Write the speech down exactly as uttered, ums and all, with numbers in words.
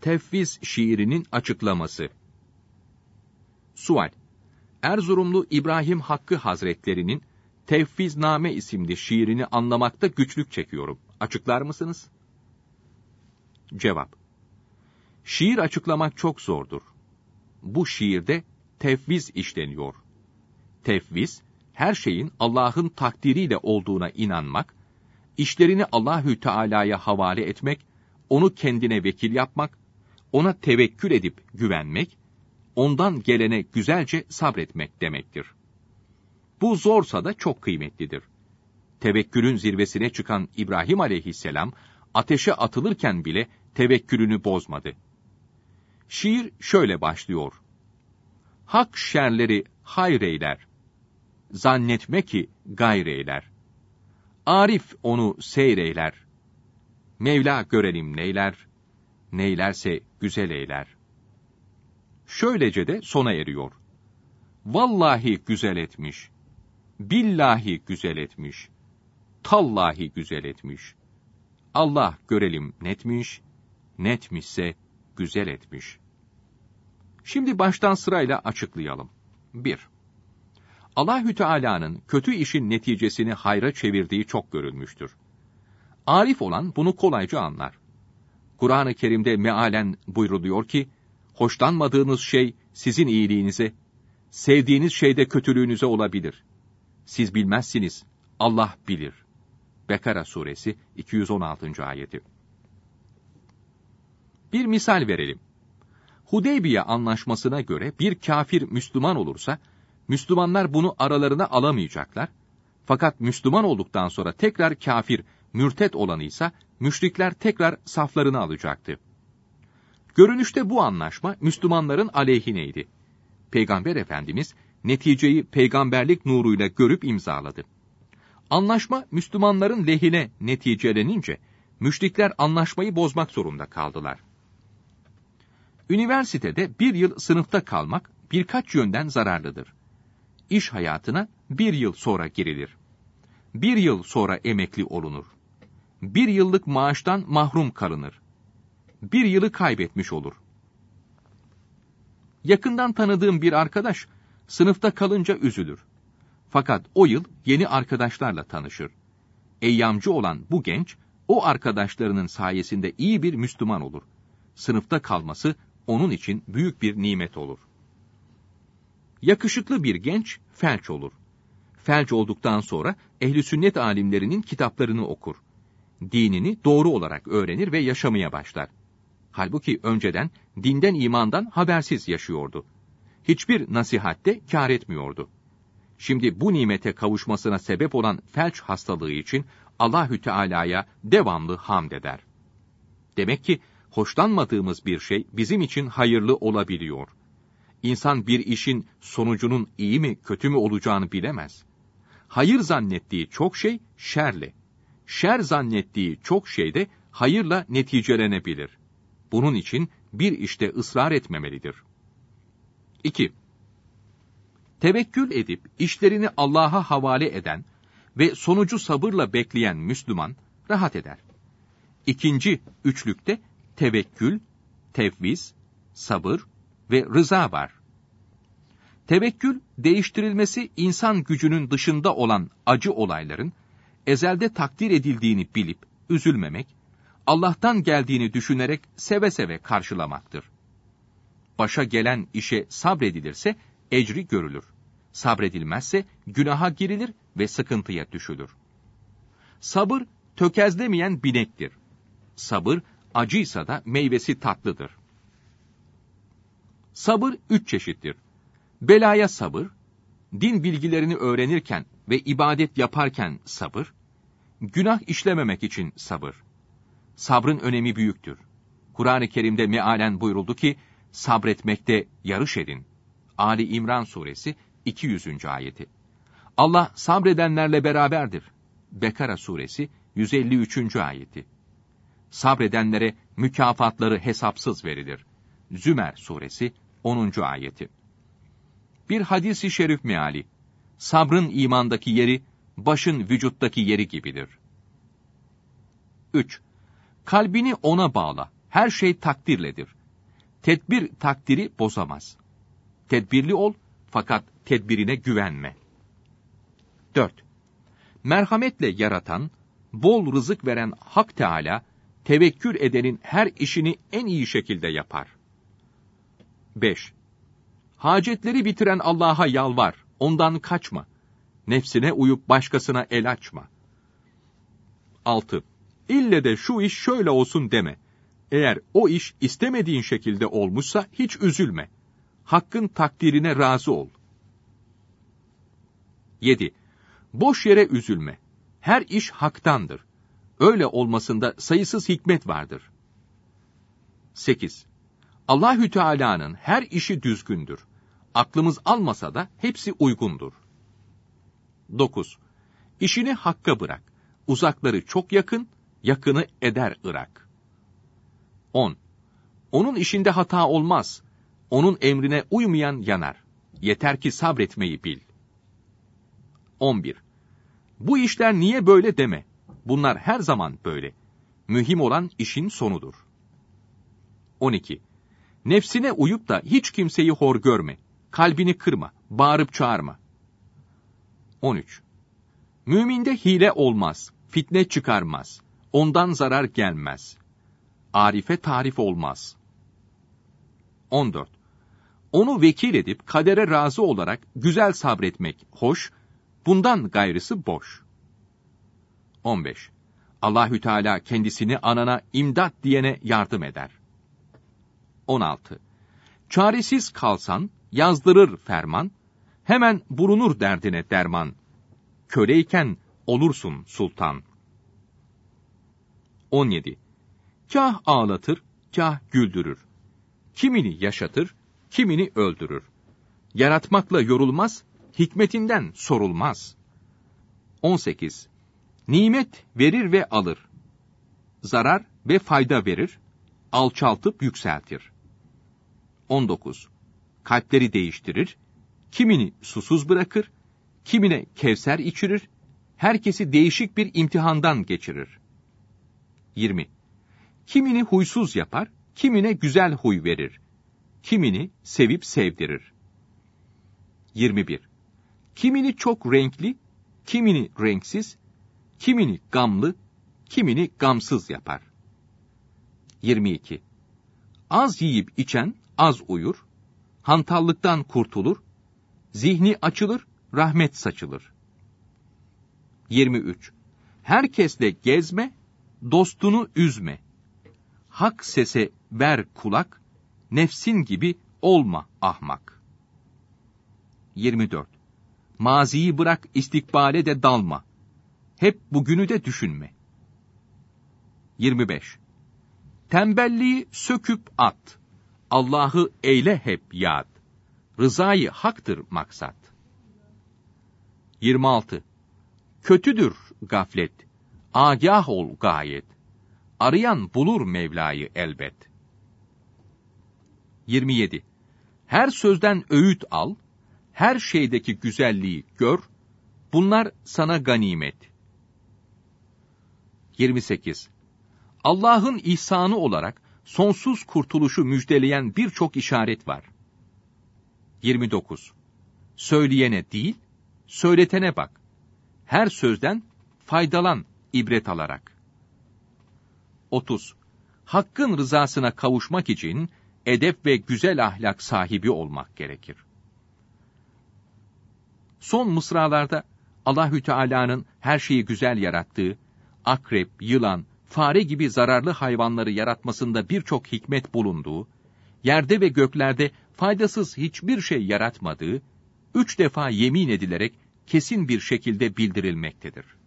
Tefviz şiirinin açıklaması. Sual: Erzurumlu İbrahim Hakkı Hazretleri'nin Tevfizname isimli şiirini anlamakta güçlük çekiyorum. Açıklar mısınız? Cevap: Şiir açıklamak çok zordur. Bu şiirde tefviz işleniyor. Tefviz, her şeyin Allah'ın takdiriyle olduğuna inanmak, işlerini Allahü Teala'ya havale etmek, onu kendine vekil yapmak, ona tevekkül edip güvenmek, ondan gelene güzelce sabretmek demektir. Bu zorsa da çok kıymetlidir. Tevekkülün zirvesine çıkan İbrahim aleyhisselam, ateşe atılırken bile tevekkülünü bozmadı. Şiir şöyle başlıyor: Hak şerleri hayreyler, zannetme ki gayreyler. Arif onu seyreyler, Mevla görelim neyler, neylerse güzel eyler. Şöylece de sona eriyor: Vallahi güzel etmiş, billahi güzel etmiş, tallahi güzel etmiş. Allah görelim netmiş, netmişse güzel etmiş. Şimdi baştan sırayla açıklayalım. bir. Allahü Teala'nın kötü işin neticesini hayra çevirdiği çok görülmüştür. Arif olan bunu kolayca anlar. Kur'an-ı Kerim'de mealen buyruluyor ki, hoşlanmadığınız şey sizin iyiliğinize, sevdiğiniz şey de kötülüğünüze olabilir. Siz bilmezsiniz, Allah bilir. Bekara suresi iki yüz on altıncı ayeti. Bir misal verelim. Hudeybiye anlaşmasına göre bir kafir Müslüman olursa, Müslümanlar bunu aralarına alamayacaklar. Fakat Müslüman olduktan sonra tekrar kafir, mürtet olanıysa, müşrikler tekrar saflarını alacaktı. Görünüşte bu anlaşma Müslümanların aleyhineydi. Peygamber Efendimiz neticeyi peygamberlik nuruyla görüp imzaladı. Anlaşma Müslümanların lehine neticelenince müşrikler anlaşmayı bozmak zorunda kaldılar. Üniversitede bir yıl sınıfta kalmak birkaç yönden zararlıdır. İş hayatına bir yıl sonra girilir. Bir yıl sonra emekli olunur. Bir yıllık maaştan mahrum kalınır. Bir yılı kaybetmiş olur. Yakından tanıdığım bir arkadaş, sınıfta kalınca üzülür. Fakat o yıl yeni arkadaşlarla tanışır. Eyyamcı olan bu genç, o arkadaşlarının sayesinde iyi bir Müslüman olur. Sınıfta kalması onun için büyük bir nimet olur. Yakışıklı bir genç felç olur. Felç olduktan sonra ehl-i sünnet alimlerinin kitaplarını okur. Dinini doğru olarak öğrenir ve yaşamaya başlar. Halbuki önceden dinden imandan habersiz yaşıyordu. Hiçbir nasihatte kâr etmiyordu. Şimdi bu nimete kavuşmasına sebep olan felç hastalığı için Allahü Teala'ya devamlı hamd eder. Demek ki hoşlanmadığımız bir şey bizim için hayırlı olabiliyor. İnsan bir işin sonucunun iyi mi kötü mü olacağını bilemez. Hayır zannettiği çok şey şerle, şer zannettiği çok şey de hayırla neticelenebilir. Bunun için bir işte ısrar etmemelidir. iki. Tevekkül edip işlerini Allah'a havale eden ve sonucu sabırla bekleyen Müslüman rahat eder. İkinci üçlükte tevekkül, tefviz, sabır ve rıza var. Tevekkül, değiştirilmesi insan gücünün dışında olan acı olayların, ezelde takdir edildiğini bilip üzülmemek, Allah'tan geldiğini düşünerek seve seve karşılamaktır. Başa gelen işe sabredilirse ecri görülür. Sabredilmezse günaha girilir ve sıkıntıya düşülür. Sabır, tökezlemeyen binektir. Sabır, acıysa da meyvesi tatlıdır. Sabır üç çeşittir. Belaya sabır, din bilgilerini öğrenirken ve ibadet yaparken sabır, günah işlememek için sabır. Sabrın önemi büyüktür. Kur'an-ı Kerim'de mealen buyuruldu ki, sabretmekte yarış edin. Ali İmran suresi iki yüzüncü ayeti. Allah sabredenlerle beraberdir. Bekara suresi yüz elli üçüncü ayeti. Sabredenlere mükafatları hesapsız verilir. Zümer suresi onuncu ayeti. Bir hadis-i şerif meali, sabrın imandaki yeri, başın vücuttaki yeri gibidir. üç. Kalbini ona bağla, Her şey takdirledir. Tedbir takdiri bozamaz. Tedbirli ol, fakat tedbirine güvenme. dört. Merhametle yaratan, bol rızık veren Hak Teâlâ, tevekkül edenin her işini en iyi şekilde yapar. beş. Hacetleri bitiren Allah'a yalvar, ondan kaçma. Nefsine uyup başkasına el açma. altı. İlle de şu iş şöyle olsun deme. Eğer o iş istemediğin şekilde olmuşsa hiç üzülme. Hakkın takdirine razı ol. yedi. Boş yere üzülme. Her iş haktandır. Öyle olmasında sayısız hikmet vardır. sekiz. Allahü Teala'nın her işi düzgündür. Aklımız almasa da hepsi uygundur. dokuz. İşini hakka bırak. Uzakları çok yakın, yakını eder Irak. on. Onun işinde hata olmaz. Onun emrine uymayan yanar. Yeter ki sabretmeyi bil. on bir. Bu işler niye böyle deme. Bunlar her zaman böyle. Mühim olan işin sonudur. on iki. Nefsine uyup da hiç kimseyi hor görme. Kalbini kırma, bağırıp çağırma. on üç. Müminde hile olmaz, fitne çıkarmaz. Ondan zarar gelmez. Arife tarif olmaz. on dört. Onu vekil edip kadere razı olarak güzel sabretmek hoş, bundan gayrısı boş. on beş. Allahü Teala kendisini anana imdat diyene yardım eder. on altı. Çaresiz kalsan yazdırır ferman, hemen bulunur derdine derman. Köleyken olursun sultan. on yedi. Kâh ağlatır, kâh güldürür. Kimini yaşatır, kimini öldürür. Yaratmakla yorulmaz, hikmetinden sorulmaz. on sekiz. Nimet verir ve alır. Zarar ve fayda verir, alçaltıp yükseltir. on dokuz. Kalpleri değiştirir, kimini susuz bırakır, kimine kevser içirir, herkesi değişik bir imtihandan geçirir. yirmi. Kimini huysuz yapar, kimine güzel huy verir, kimini sevip sevdirir. yirmi bir. Kimini çok renkli, kimini renksiz, kimini gamlı, kimini gamsız yapar. yirmi iki. Az yiyip içen az uyur, hantallıktan kurtulur, zihni açılır, rahmet saçılır. yirmi üç. Herkesle gezme, dostunu üzme. Hak sese ver kulak, nefsin gibi olma ahmak. yirmi dört. Maziyi bırak, istikbale de dalma. Hep bugünü de düşünme. yirmi beş. Tembelliği söküp at. Allah'ı eyle hep yad. Rızayı haktır maksat. yirmi altı. Kötüdür gaflet. Agah ol gayet. Arayan bulur Mevla'yı elbet. yirmi yedi. Her sözden öğüt al. Her şeydeki güzelliği gör. Bunlar sana ganimet. yirmi sekiz. Allah'ın ihsanı olarak sonsuz kurtuluşu müjdeleyen birçok işaret var. yirmi dokuz. Söyleyene değil, söyletene bak. Her sözden faydalan ibret alarak. otuz. Hakkın rızasına kavuşmak için edep ve güzel ahlak sahibi olmak gerekir. Son mısralarda Allahü Teala'nın her şeyi güzel yarattığı, akrep, yılan, fare gibi zararlı hayvanları yaratmasında birçok hikmet bulunduğu, yerde ve göklerde faydasız hiçbir şey yaratmadığı, üç defa yemin edilerek kesin bir şekilde bildirilmektedir.